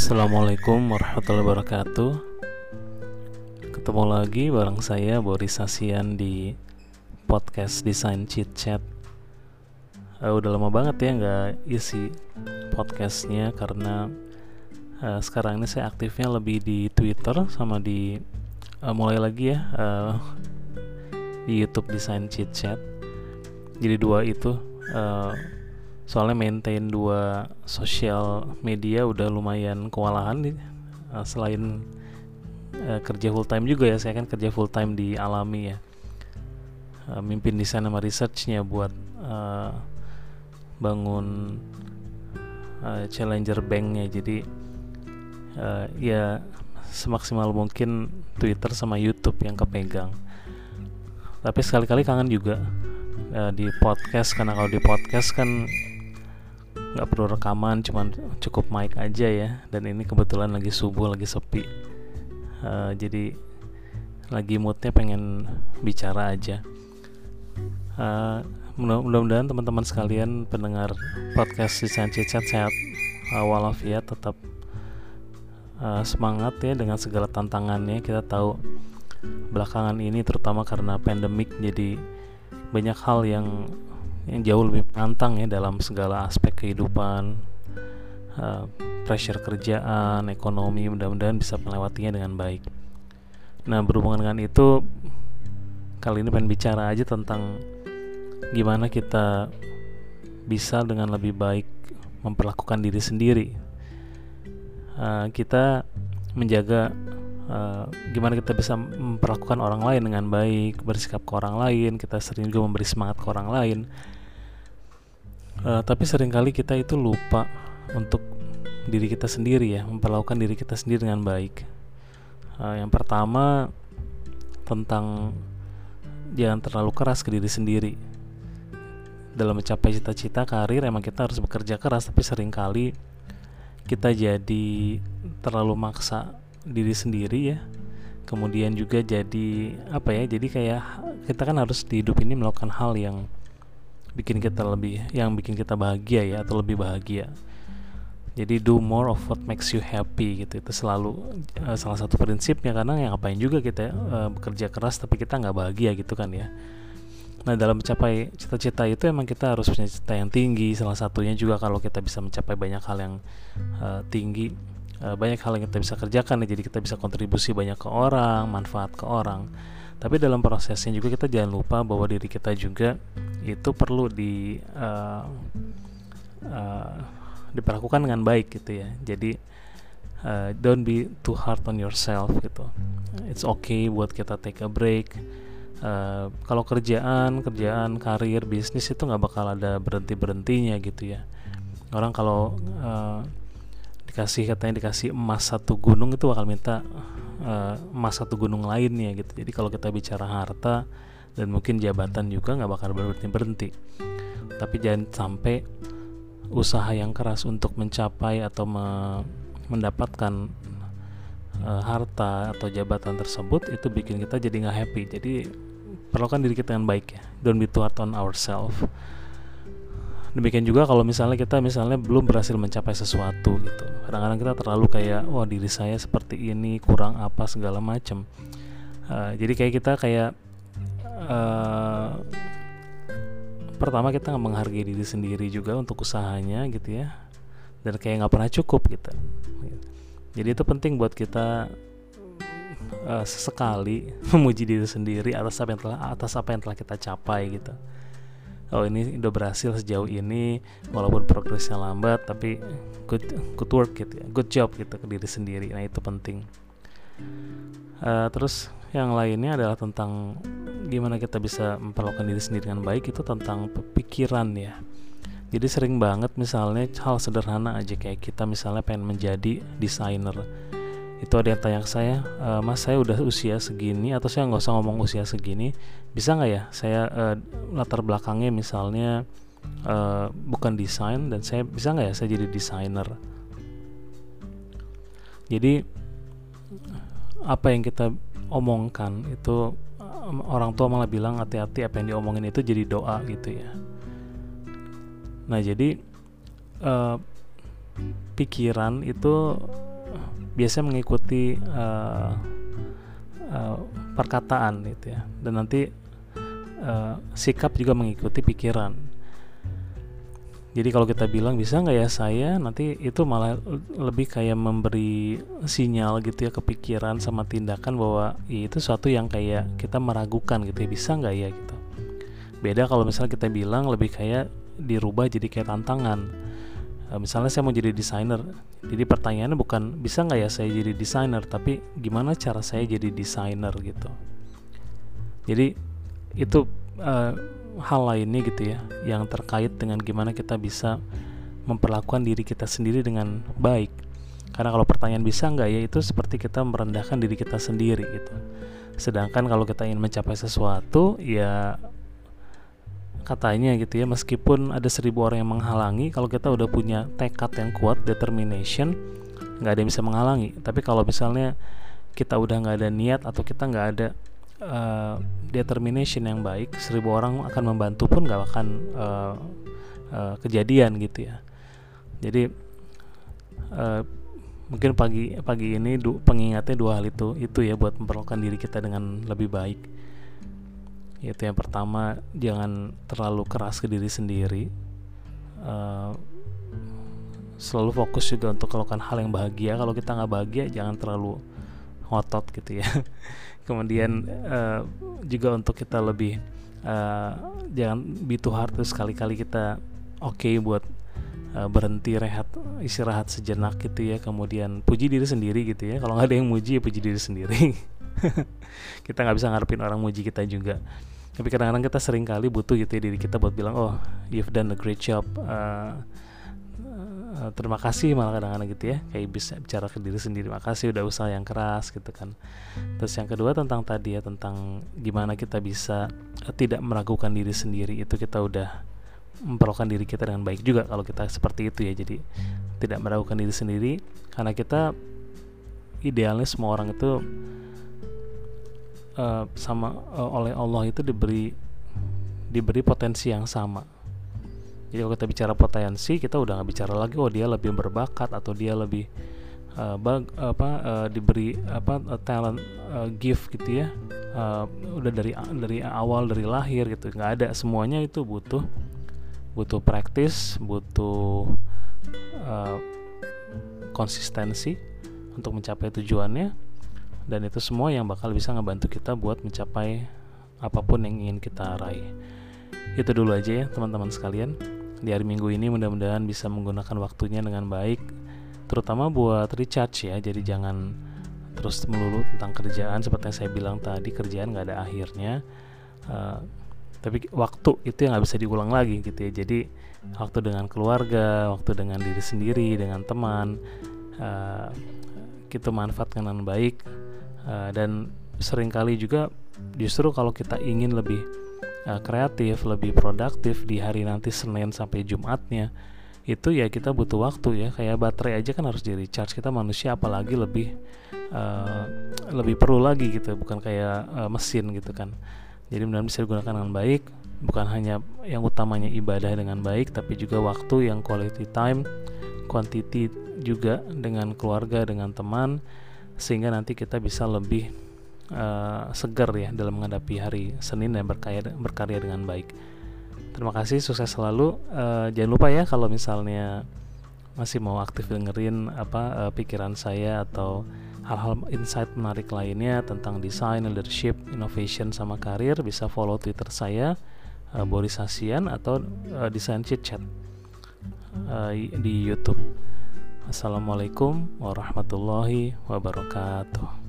Assalamualaikum warahmatullahi wabarakatuh. Ketemu lagi bareng saya Boris Sasian di podcast Desain Chit Chat. Udah lama banget ya nggak isi podcastnya karena sekarang ini saya aktifnya lebih di Twitter sama di mulai lagi ya di YouTube Desain Chit Chat. Jadi dua itu soalnya maintain dua sosial media udah lumayan kewalahan nih. Selain kerja full time juga ya, saya kan kerja full time di Alami ya, mimpin desain sama researchnya buat bangun Challenger Banknya. Jadi ya semaksimal mungkin Twitter sama YouTube yang kepegang, tapi sekali-kali kangen juga di podcast, karena kalau di podcast kan nggak perlu rekaman, cuman cukup mic aja ya. Dan ini kebetulan lagi subuh, lagi sepi, jadi lagi moodnya pengen bicara aja. Mudah-mudahan teman-teman sekalian pendengar podcast Desain Chit Chat sehat walafiat, tetap semangat ya dengan segala tantangannya. Kita tahu belakangan ini terutama karena pandemik, jadi banyak hal yang jauh lebih menantang ya dalam segala aspek kehidupan, pressure kerjaan, ekonomi. Mudah-mudahan bisa melewatinya dengan baik. Nah, berhubungan dengan itu, kali ini pengen bicara aja tentang gimana kita bisa dengan lebih baik memperlakukan diri sendiri. Kita menjaga gimana kita bisa memperlakukan orang lain dengan baik, bersikap ke orang lain. Kita sering juga memberi semangat ke orang lain, tapi seringkali kita itu lupa untuk diri kita sendiri ya, memperlakukan diri kita sendiri dengan baik. Yang pertama, tentang jangan terlalu keras ke diri sendiri. Dalam mencapai cita-cita karir emang kita harus bekerja keras, tapi seringkali kita jadi terlalu maksa diri sendiri ya. Kemudian juga jadi jadi kayak kita kan harus di hidup ini melakukan hal yang bikin kita bahagia ya, atau lebih bahagia. Jadi do more of what makes you happy gitu. Itu selalu salah satu prinsipnya, karena yang ngapain juga kita bekerja keras tapi kita nggak bahagia gitu kan ya. Nah, dalam mencapai cita-cita itu emang kita harus punya cita yang tinggi. Salah satunya juga kalau kita bisa mencapai banyak hal yang tinggi, banyak hal yang kita bisa kerjakan ya. Jadi kita bisa kontribusi banyak ke orang, manfaat ke orang. Tapi dalam prosesnya juga kita jangan lupa bahwa diri kita juga itu perlu diperlakukan dengan baik gitu ya. Jadi don't be too hard on yourself gitu. It's okay buat kita take a break. Kalau kerjaan, karir, bisnis itu nggak bakal ada berhentinya gitu ya. Orang kalau dikasih emas satu gunung itu bakal minta emas satu gunung lainnya gitu. Jadi kalau kita bicara harta dan mungkin jabatan juga nggak bakal berhenti. Tapi jangan sampai usaha yang keras untuk mencapai atau mendapatkan harta atau jabatan tersebut itu bikin kita jadi nggak happy. Jadi perlakukan diri kita dengan baik ya. Don't be too hard on ourselves. Demikian juga kalau misalnya kita belum berhasil mencapai sesuatu gitu. Kadang-kadang kita terlalu kayak, wah diri saya seperti ini, kurang apa segala macam. Jadi kita pertama kita nggak menghargai diri sendiri juga untuk usahanya gitu ya, dan kayak nggak pernah cukup gitu. Jadi itu penting buat kita sesekali memuji diri sendiri atas apa yang telah kita capai gitu. Oh, ini udah berhasil sejauh ini, walaupun progresnya lambat, tapi good work gitu ya, good job gitu ke diri sendiri. Nah, itu penting. Terus yang lainnya adalah tentang gimana kita bisa memperlakukan diri sendiri dengan baik, itu tentang pikiran ya. Jadi sering banget misalnya hal sederhana aja, kayak kita misalnya pengen menjadi desainer. Itu ada yang tanya ke saya, mas saya udah usia segini, atau saya nggak usah ngomong usia segini, bisa nggak ya saya latar belakangnya misalnya bukan desain, dan saya bisa nggak ya saya jadi desainer. Jadi apa yang kita omongkan itu, orang tua malah bilang hati-hati apa yang diomongin itu jadi doa gitu ya. Nah, jadi pikiran itu biasanya mengikuti perkataan gitu ya, dan nanti sikap juga mengikuti pikiran. Jadi kalau kita bilang bisa nggak ya saya, nanti itu malah lebih kayak memberi sinyal gitu ya ke pikiran sama tindakan bahwa ya itu suatu yang kayak kita meragukan gitu ya, bisa nggak ya gitu. Beda kalau misalnya kita bilang lebih kayak dirubah jadi kayak tantangan. Misalnya saya mau jadi desainer, jadi pertanyaannya bukan bisa nggak ya saya jadi desainer, tapi gimana cara saya jadi desainer gitu. Jadi itu hal lainnya gitu ya, yang terkait dengan gimana kita bisa memperlakukan diri kita sendiri dengan baik. Karena kalau pertanyaan bisa nggak ya, itu seperti kita merendahkan diri kita sendiri gitu. Sedangkan kalau kita ingin mencapai sesuatu, ya katanya gitu ya, meskipun ada 1000 orang yang menghalangi, kalau kita udah punya tekad yang kuat, determination, nggak ada yang bisa menghalangi. Tapi kalau misalnya kita udah nggak ada niat atau kita nggak ada determination yang baik, 1000 orang akan membantu pun nggak akan kejadian gitu ya. Jadi mungkin pagi ini pengingatnya 2 hal itu ya, buat memperlakukan diri kita dengan lebih baik. Yaitu yang pertama, jangan terlalu keras ke diri sendiri, selalu fokus juga untuk melakukan hal yang bahagia. Kalau kita nggak bahagia, jangan terlalu ngotot gitu ya. Kemudian juga untuk kita lebih jangan be too hard, terus sekali-kali kita buat berhenti, istirahat sejenak gitu ya. Kemudian puji diri sendiri gitu ya. Kalau nggak ada yang muji, ya puji diri sendiri. Kita nggak bisa ngarepin orang muji kita juga. Tapi kadang-kadang kita sering kali butuh gitu ya diri kita buat bilang, oh you've done a great job, terima kasih, malah kadang-kadang gitu ya, kayak bisa bicara ke diri sendiri, makasih udah usaha yang keras gitu kan. Terus yang kedua tentang tadi ya, tentang gimana kita bisa tidak meragukan diri sendiri, itu kita udah memperlakukan diri kita dengan baik juga kalau kita seperti itu ya. Jadi tidak meragukan diri sendiri, karena kita idealnya semua orang itu oleh Allah itu diberi potensi yang sama. Jadi kalau kita bicara potensi, kita udah nggak bicara lagi oh dia lebih berbakat atau dia lebih diberi talent gift gitu ya. Udah dari awal, dari lahir gitu, nggak ada. Semuanya itu butuh praktis, butuh konsistensi untuk mencapai tujuannya. Dan itu semua yang bakal bisa ngebantu kita buat mencapai apapun yang ingin kita raih. Itu dulu aja ya teman-teman sekalian. Di hari Minggu ini mudah-mudahan bisa menggunakan waktunya dengan baik, terutama buat recharge ya. Jadi jangan terus melulu tentang kerjaan. Seperti yang saya bilang tadi, kerjaan gak ada akhirnya, tapi waktu itu yang gak bisa diulang lagi gitu ya. Jadi waktu dengan keluarga, waktu dengan diri sendiri, dengan teman, kita manfaatkan dengan baik. Dan seringkali juga justru kalau kita ingin lebih kreatif, lebih produktif di hari nanti Senin sampai Jumatnya, itu ya kita butuh waktu ya. Kayak baterai aja kan harus di recharge. Kita manusia apalagi lebih perlu lagi gitu, bukan kayak mesin gitu kan. Jadi mudah-mudahan bisa digunakan dengan baik, bukan hanya yang utamanya ibadah dengan baik, tapi juga waktu yang quality time, quantity juga dengan keluarga, dengan teman, sehingga nanti kita bisa lebih segar ya dalam menghadapi hari Senin dan berkarya dengan baik. Terima kasih, sukses selalu. Jangan lupa ya kalau misalnya masih mau aktif dengerin pikiran saya atau hal-hal insight menarik lainnya tentang desain, leadership, innovation sama karir, bisa follow Twitter saya Boris Hasian atau Design Chit Chat di YouTube. Assalamualaikum warahmatullahi wabarakatuh.